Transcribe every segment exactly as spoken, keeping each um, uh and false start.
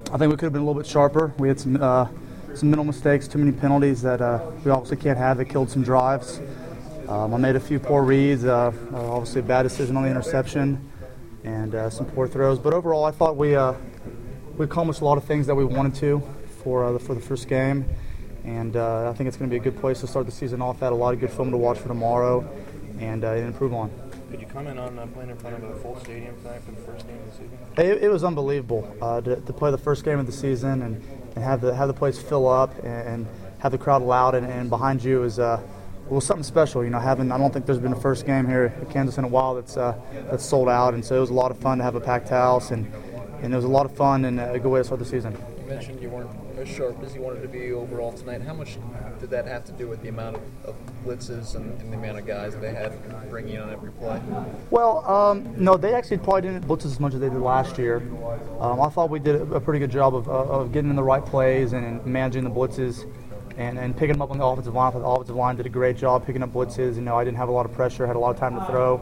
I think we could have been a little bit sharper. We had some uh, some mental mistakes, too many penalties that uh, we obviously can't have. That killed some drives. Um, I made a few poor reads, uh, uh, obviously a bad decision on the interception, and uh, some poor throws. But overall, I thought we uh, we accomplished a lot of things that we wanted to for uh, the, for the first game, and uh, I think it's going to be a good place to start the season off at. A lot of good film to watch for tomorrow, and uh, improve on. Could you comment on uh, playing in front of a full stadium tonight for the first game of the season? It, it was unbelievable uh, to, to play the first game of the season and, and have the have the place fill up and, and have the crowd loud and, and behind you is uh, was something special. You know, having I don't think there's been a first game here at Kansas in a while that's uh, that's sold out, and so it was a lot of fun to have a packed house, and and it was a lot of fun and a good way to start the season. You mentioned you weren't as sharp as you wanted to be overall tonight. How much did that have to do with the amount of, of blitzes and, and the amount of guys they had bringing on every play? Well, um, no, they actually probably didn't blitz as much as they did last year. Um, I thought we did a pretty good job of, uh, of getting in the right plays and, and managing the blitzes and, and picking them up on the offensive line. The offensive line did a great job picking up blitzes. You know, I didn't have a lot of pressure, had a lot of time to throw.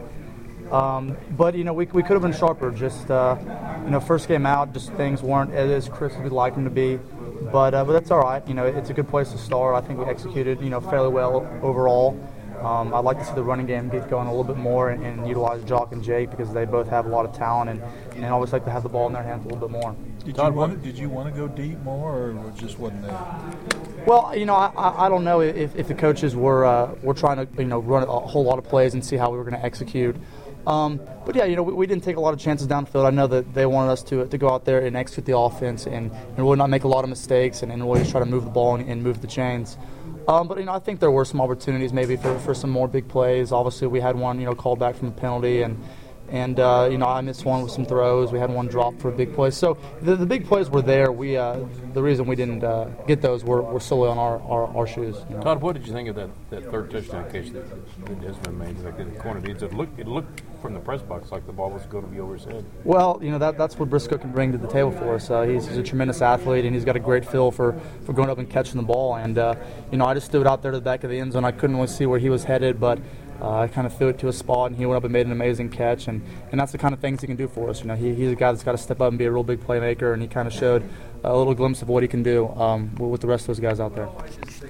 Um, but, you know, we, we could have been sharper. Just, uh, you know, first game out, just things weren't as crisp as we'd like them to be. But uh, but that's all right. You know, it's a good place to start. I think we executed, you know, fairly well overall. Um, I'd like to see the running game get going a little bit more and, and utilize Jock and Jake because they both have a lot of talent and, and I always like to have the ball in their hands a little bit more. Did you want to, did you want to go deep more or just wasn't there? Well, you know, I, I don't know if, if the coaches were uh, were trying to, you know, run a whole lot of plays and see how we were going to execute. Um, but yeah, you know, we, we didn't take a lot of chances downfield. I know that they wanted us to to go out there and execute the offense and, and really not make a lot of mistakes and, and really just try to move the ball and, and move the chains. Um, but you know, I think there were some opportunities maybe for, for some more big plays. Obviously, we had one, you know, called back from a penalty, and and uh, you know, I missed one with some throws. We had one drop for a big play. So the, the big plays were there. We uh, the reason we didn't uh, get those were, were solely on our, our, our shoes. You know? Todd, what did you think of that, that third touchdown catch that, that has been made? Like in the corner, it looked it looked from the press box like the ball was going to be over his head. Well, you know, that that's what Briscoe can bring to the table for us. Uh, he's, he's a tremendous athlete, and he's got a great feel for, for going up and catching the ball. And uh, you know, I just stood out there to the back of the end zone. I couldn't really see where he was headed, but uh, I kind of threw it to a spot, and he went up and made an amazing catch. And, and that's the kind of things he can do for us. You know, he, he's a guy that's got to step up and be a real big playmaker, and he kind of showed a little glimpse of what he can do um, with the rest of those guys out there.